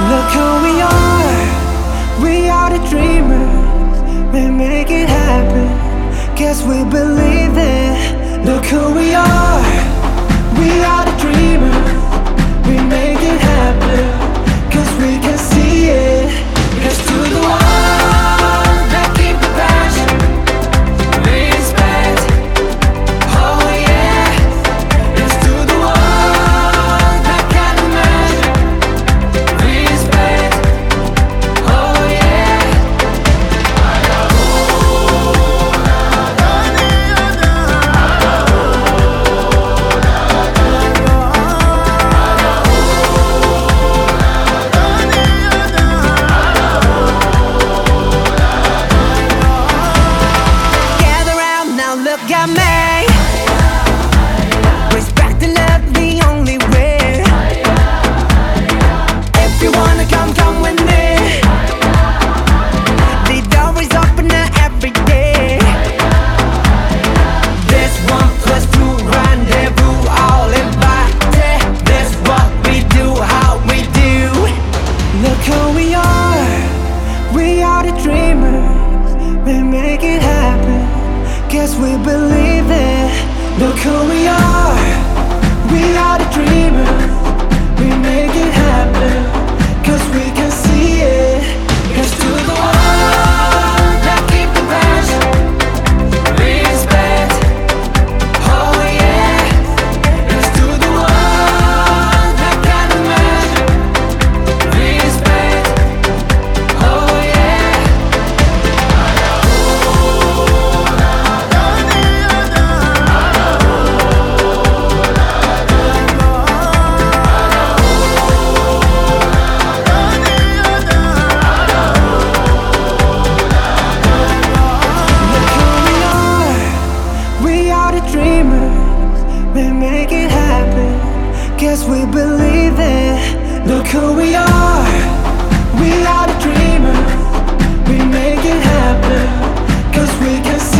Look who we are the dreamers, we make it happen, guess we believe it. Look who we are the dreamers, we make it happen, cause we can see it. Here's to the ones that keep the passion, respect, oh yeah. Here's to the ones that can't imagine, respect, oh yeah. Gather round now, look at me. Respect and love the only way. If you wanna come, come with me. The door is open every day. This 1+2 rendezvous, all invited. This what we do, how we do. Look who we are the dreamers, we make it happen, guess we believe it. Look who we are the dreamers, we make it happen, cause we can see it. Here's to the ones that keep the passion, respect, oh yeah. Here's to the ones that can't imagine, respect, oh yeah. We are the dreamers, we make it happen, guess we believe it. Look who we are the dreamers, we make it happen, cause we can see